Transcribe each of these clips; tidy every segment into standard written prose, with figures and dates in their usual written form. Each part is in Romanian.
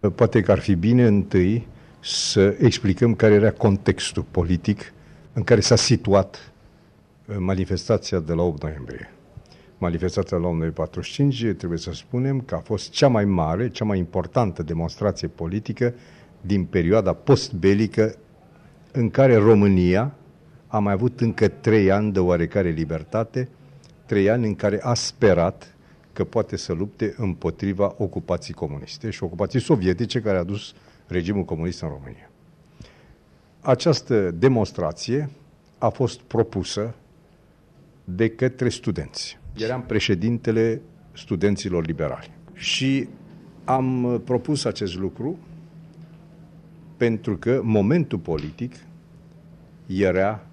Poate că ar fi bine întâi să explicăm care era contextul politic în care s-a situat manifestația de la 8 noiembrie. Manifestația de la 8 noiembrie 45, trebuie să spunem că a fost cea mai mare, cea mai importantă demonstrație politică din perioada postbelică în care România a mai avut încă 3 ani de oarecare libertate, 3 ani în care a sperat că poate să lupte împotriva ocupației comuniste și ocupației sovietice care a dus regimul comunist în România. Această demonstrație a fost propusă de către studenți. Eram președintele studenților liberali și am propus acest lucru pentru că momentul politic era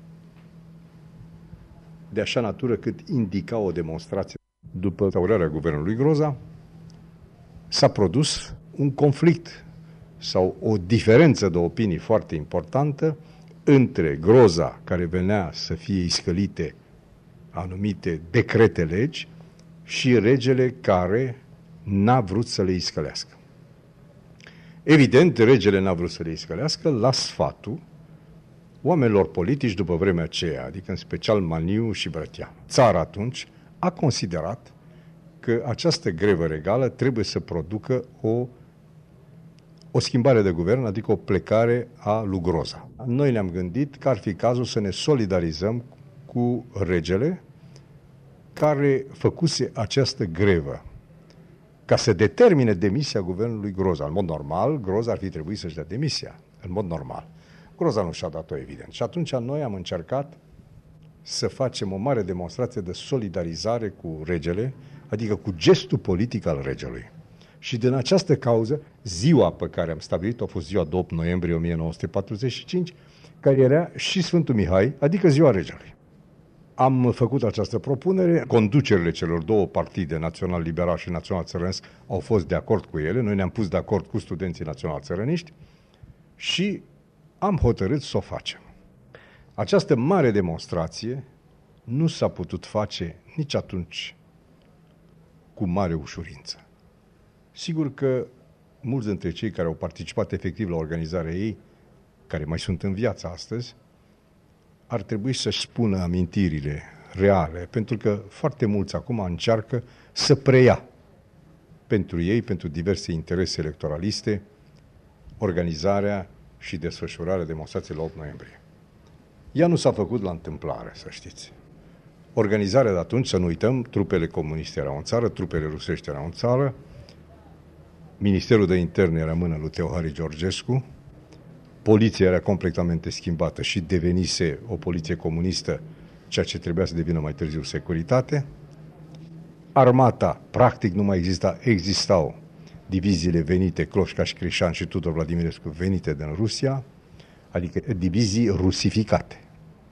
de așa natură cât indica o demonstrație. După instaurarea guvernului Groza, s-a produs un conflict sau o diferență de opinii foarte importantă între Groza, care venea să fie iscălite anumite decrete legi, și regele care n-a vrut să le iscălească. Evident, regele n-a vrut să le iscălească la sfatul oamenilor politici după vremea aceea, adică în special Maniu și Brătianu. Țara atunci a considerat că această grevă regală trebuie să producă o schimbare de guvern, adică o plecare a lui Groza. Noi ne-am gândit că ar fi cazul să ne solidarizăm cu regele care făcuse această grevă ca să determine demisia guvernului Groza. În mod normal, Groza ar fi trebuit să-și dea demisia, în mod normal. Groza nu și-a dat-o, evident. Și atunci noi am încercat să facem o mare demonstrație de solidarizare cu regele, adică cu gestul politic al regelui. Și din această cauză, ziua pe care am stabilit-o a fost ziua de 8 noiembrie 1945, care era și Sfântul Mihai, adică ziua regelui. Am făcut această propunere, conducerile celor două partide, Național Liberal și Național Țărănesc, au fost de acord cu ele, noi ne-am pus de acord cu studenții național țărăniști și am hotărât să o facem. Această mare demonstrație nu s-a putut face nici atunci cu mare ușurință. Sigur că mulți dintre cei care au participat efectiv la organizarea ei, care mai sunt în viață astăzi, ar trebui să-și spună amintirile reale, pentru că foarte mulți acum încearcă să preia pentru ei, pentru diverse interese electoraliste, organizarea și desfășurarea demonstrației la 8 noiembrie. Ea nu s-a făcut la întâmplare, să știți. Organizarea de atunci, să nu uităm, trupele comuniste erau în țară, trupele rusești erau în țară, Ministerul de Interne era în mâna lui Teohari Georgescu, poliția era completamente schimbată și devenise o poliție comunistă, ceea ce trebuia să devină mai târziu securitate. Armata, practic, nu mai exista, existau diviziile venite, Cloșca și Crișan și Tudor Vladimirescu, venite din Rusia, adică divizii rusificate.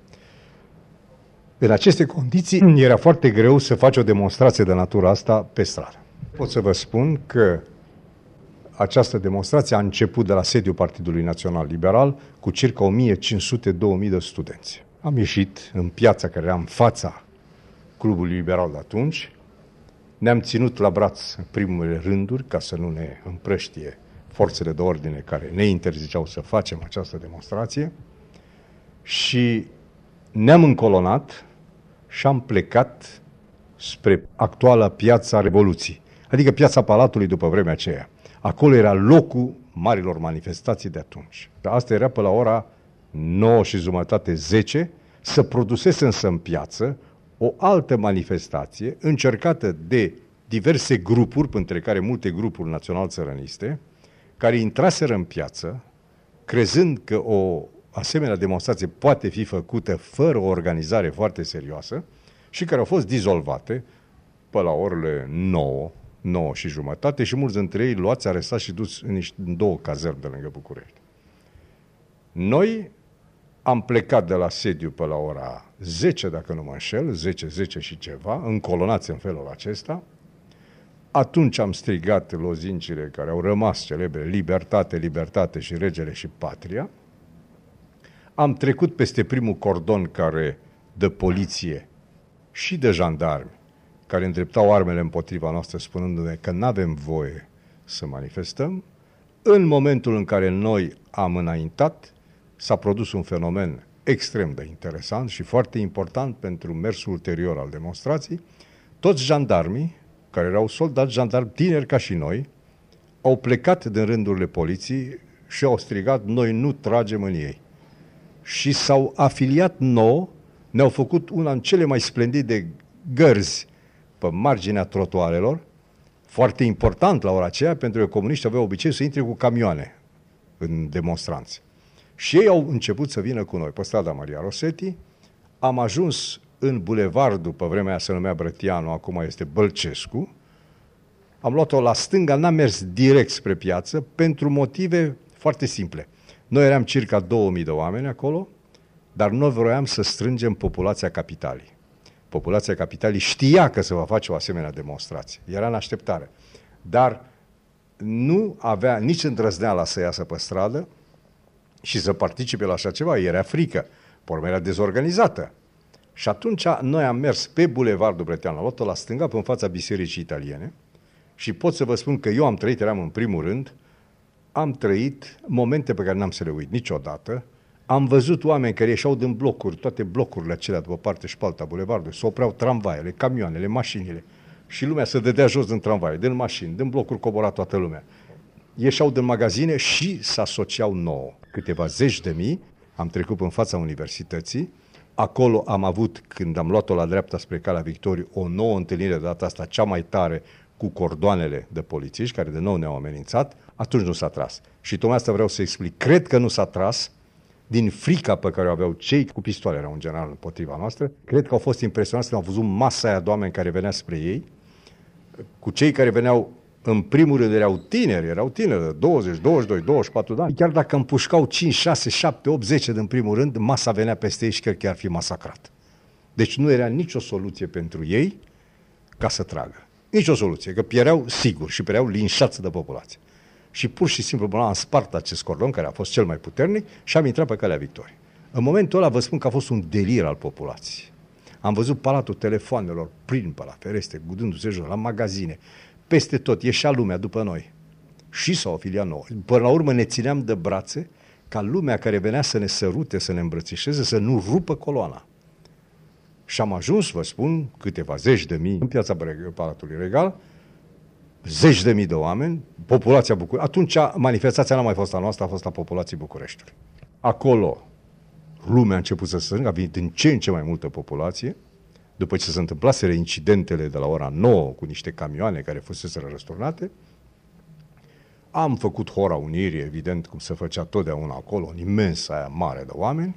În aceste condiții era foarte greu să faci o demonstrație de natura asta pe stradă. Pot să vă spun că această demonstrație a început de la sediul Partidului Național Liberal cu circa 1500-2000 de studenți. Am ieșit în piața care era în fața Clubului Liberal de atunci, ne-am ținut la braț în primele rânduri ca să nu ne împrăștie forțele de ordine care ne interziceau să facem această demonstrație și ne-am încolonat și am plecat spre actuala Piața Revoluției, adică Piața Palatului după vremea aceea. Acolo era locul marilor manifestații de atunci. Asta era pe la ora 9:30, 10, să produsese însă în piață o altă manifestație încercată de diverse grupuri, între care multe grupuri național-țărăniste, care intraseră în piață, crezând că o asemenea demonstrație poate fi făcută fără o organizare foarte serioasă și care au fost dizolvate pe la orele 9:30 și mulți dintre ei luați, arestați și duți în 2 cazerne de lângă București. Noi am plecat de la sediu pe la ora 10, dacă nu mă înșel, 10 și ceva, încolonați în felul acesta. Atunci am strigat lozincile care au rămas celebre, libertate, libertate și regele și patria. Am trecut peste primul cordon de poliție și de jandarmi, care îndreptau armele împotriva noastră, spunându-ne că nu avem voie să manifestăm. În momentul în care noi am înaintat, s-a produs un fenomen extrem de interesant și foarte important pentru mersul ulterior al demonstrației. Toți jandarmii, care erau soldați jandarmi tineri ca și noi, au plecat din rândurile poliției și au strigat: noi nu tragem în ei. Și s-au afiliat nouă, ne-au făcut una în cele mai splendide gărzi pe marginea trotuarelor, foarte important la ora aceea, pentru că comuniștii aveau obiceiul să intre cu camioane în demonstranți. Și ei au început să vină cu noi pe strada Maria Rosetti. Am ajuns în bulevardul, pe vremea aia se numea Brătianu, acum este Bălcescu. Am luat-o la stânga, n-am mers direct spre piață, pentru motive foarte simple. Noi eram circa 2000 de oameni acolo, dar noi vroiam să strângem populația capitalii. Populația capitalii știa că se va face o asemenea demonstrație. Era în așteptare. Dar nu avea nici îndrăzneala să iasă pe stradă și să participe la așa ceva. Era frică. Porma era dezorganizată. Și atunci noi am mers pe bulevardul Brătianu, am luat-o la stânga, pe în fața bisericii italiene, și pot să vă spun că eu am trăit, eram în primul rând, am trăit momente pe care n-am să le uit niciodată. Am văzut oameni care ieșeau din blocuri, toate blocurile acelea de pe parte și pe alta bulevardului, se opreau tramvaiele, camioanele, mașinile și lumea se dădea jos din tramvaie, din mașini, din blocuri cobora toată lumea. Ieșeau din magazine și se asociau nouă. Câteva zeci de mii, am trecut în fața universității, acolo am avut, când am luat-o la dreapta spre Calea Victoriei, o nouă întâlnire, de data asta cea mai tare, cu cordoanele de polițiști, care de nou ne-au amenințat. Atunci nu s-a tras. Și tocmai asta vreau să explic. Cred că nu s-a tras din frica pe care o aveau cei cu pistoale, erau în general împotriva noastră. Cred că au fost impresionați când au văzut masa aia de oameni care venea spre ei, cu cei care veneau, în primul rând, erau tineri de 20, 22, 24 de ani. Chiar dacă împușcau 5, 6, 7, 8, 10 din primul rând, masa venea peste ei și cred că ar fi masacrat. Deci nu era nicio soluție pentru ei ca să tragă. Nici o soluție, că piereau sigur și piereau linșați de populație. Și pur și simplu am spart acest cordon, care a fost cel mai puternic, și am intrat pe Calea Victoriei. În momentul ăla vă spun că a fost un delir al populației. Am văzut palatul telefoanelor plin pe la ferestre, gudându-se jos, la magazine, peste tot, ieșea lumea după noi. Și s-au afiliat nouă. Până la urmă ne țineam de brațe ca lumea care venea să ne sărute, să ne îmbrățișeze, să nu rupă coloana. Și am ajuns, vă spun, câteva zeci de mii în piața Palatului Regal, zeci de mii de oameni, populația București. Atunci manifestația n-a mai fost a noastră, a fost a populației Bucureștiului. Acolo lumea a început să se strângă, a venit în ce în ce mai multă populație, după ce se întâmplaseră incidentele de la ora 9 cu niște camioane care fuseseră răsturnate. Am făcut Hora Unirii, evident, cum se făcea totdeauna acolo, în imensa aia mare de oameni.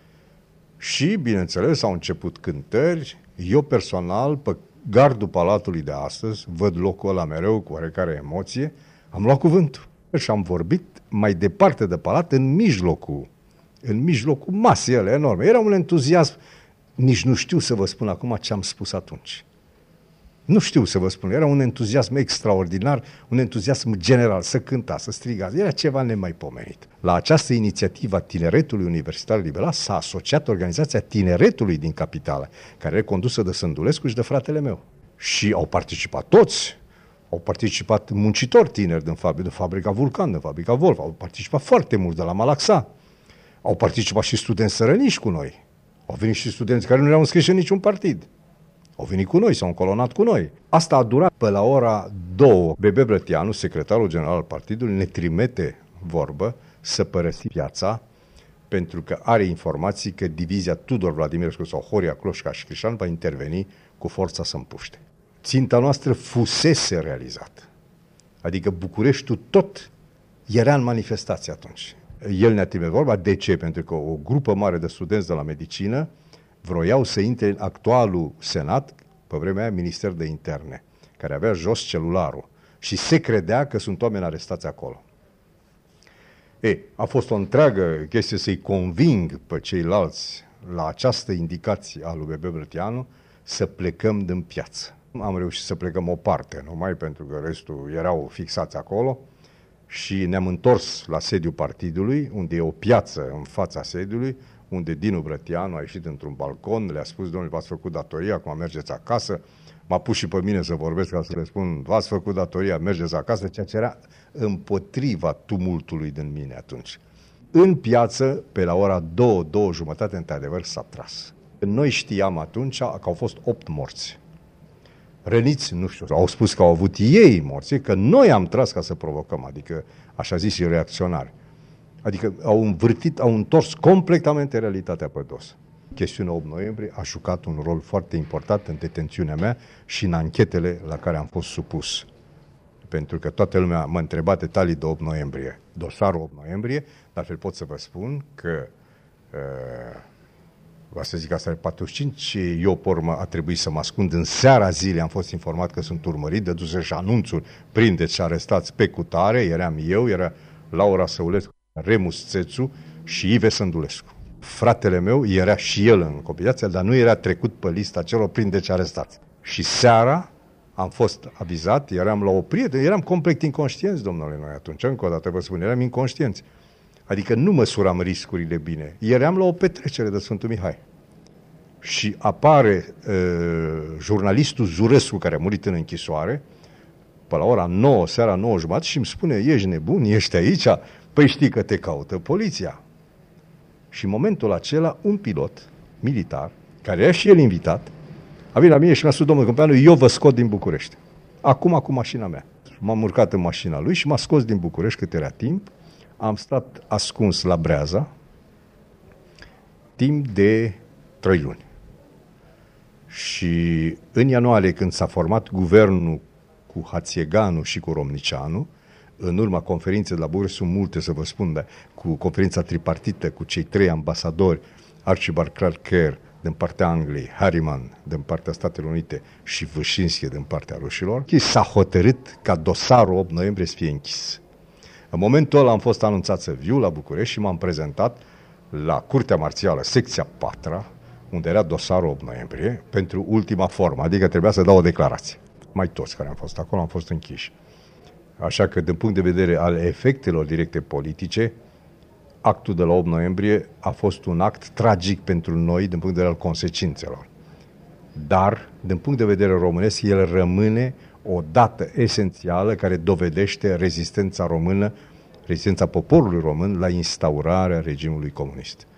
Și, bineînțeles, au început cântări. Eu personal, pe gardul palatului de astăzi, văd locul ăla mereu cu oarecare emoție, am luat cuvântul și am vorbit mai departe de palat, în mijlocul masei ele enorme. Era un entuziasm, nici nu știu să vă spun acum ce am spus atunci. Nu știu să vă spun, era un entuziasm extraordinar, un entuziasm general, să cânta, să strigați, era ceva nemaipomenit. La această inițiativă a Tineretului Universitar Liberal s-a asociat organizația Tineretului din Capitală, care era condusă de Sândulescu și de fratele meu. Și au participat toți, au participat muncitori tineri din fabrica Vulcan, din fabrica Wolf, au participat foarte mulți de la Malaxa, au participat și studenți sărăniși cu noi, au venit și studenți care nu erau înscriși în niciun partid. Au venit cu noi, s-au încolonat cu noi. Asta a durat pe la ora 2. Bebe Brătianu, secretarul general al partidului, ne trimite vorbă să părăsim piața pentru că are informații că divizia Tudor Vladimirescu sau Horia Cloșca și Crișan va interveni cu forța să împuște. Ținta noastră fusese realizată. Adică Bucureștiul tot era în manifestație atunci. El ne-a trimis vorba. De ce? Pentru că o grupă mare de studenți de la medicină vroiau să intre în actualul Senat, pe vremea aia Minister de Interne, care avea jos celularul și se credea că sunt oameni arestați acolo. A fost o întreagă chestie să-i conving pe ceilalți la această indicație a lui Bebe Brătianu să plecăm din piață. Am reușit să plecăm o parte, numai pentru că restul erau fixați acolo și ne-am întors la sediul partidului, unde e o piață în fața sediului, unde Dinu Brătianu a ieșit într-un balcon, le-a spus: domnule, v-ați făcut datoria, acum mergeți acasă, m-a pus și pe mine să vorbesc ca să le spun, v-ați făcut datoria, mergeți acasă, ceea ce era împotriva tumultului din mine atunci. În piață, pe la ora 2:30, într-adevăr, s-a tras. Noi știam atunci că au fost 8 morți. Răniți, nu știu, au spus că au avut ei morți, că noi am tras ca să provocăm, adică, așa zis, și reacționari. Adică au întors completamente realitatea pe dos. Chestiunea 8 noiembrie a jucat un rol foarte important în detențiunea mea și în anchetele la care am fost supus. Pentru că toată lumea mă întreba detalii de 8 noiembrie, dosarul 8 noiembrie, dar fel pot să vă spun că va să zic asta e 45, eu pe urmă a trebuit să mă ascund în seara zilei, am fost informat că sunt urmărit, dăduse și anunțuri, prindeți și arestați pe cutare, eram eu, era Laura Săulescu, Remus Țețu și Ive Sândulescu. Fratele meu era și el în copilația, dar nu era trecut pe lista celor prindeți și arestați. Și seara am fost avizat, eram la o prietenă, eram complet inconștienți, domnule, noi atunci, încă o dată vă spun, eram inconștienți. Adică nu măsuram riscurile bine. Eram la o petrecere de Sfântul Mihai. Și apare jurnalistul Zurescu, care a murit în închisoare, pe la ora 9, seara 9:30, și îmi spune, ești nebun, ești aici? Păi știi că te caută poliția. Și în momentul acela, un pilot militar, care era și el invitat, a venit la mine și mi-a spus, domnul Câmpeanu, eu vă scot din București. Acum cu mașina mea. M-am urcat în mașina lui și m-a scos din București cât era timp. Am stat ascuns la Breaza timp de 3 luni. Și în ianuarie, când s-a format guvernul cu Hațieganu și cu Romnicianu, în urma conferinței de la București, sunt multe să vă spun, dar cu conferința tripartită, cu cei 3 ambasadori, Archibald Clark Kerr din partea Angliei, Harriman din partea Statelor Unite și Vâșinski din partea rușilor, s-a hotărât ca dosarul 8 noiembrie să fie închis. În momentul ăla am fost anunțat să viu la București și m-am prezentat la Curtea Marțială, secția 4, unde era dosarul 8 noiembrie, pentru ultima formă, adică trebuia să dau o declarație. Mai toți care am fost acolo am fost închiși. Așa că, din punct de vedere al efectelor directe politice, actul de la 8 noiembrie a fost un act tragic pentru noi, din punct de vedere al consecințelor. Dar, din punct de vedere românesc, el rămâne o dată esențială care dovedește rezistența română, rezistența poporului român la instaurarea regimului comunist.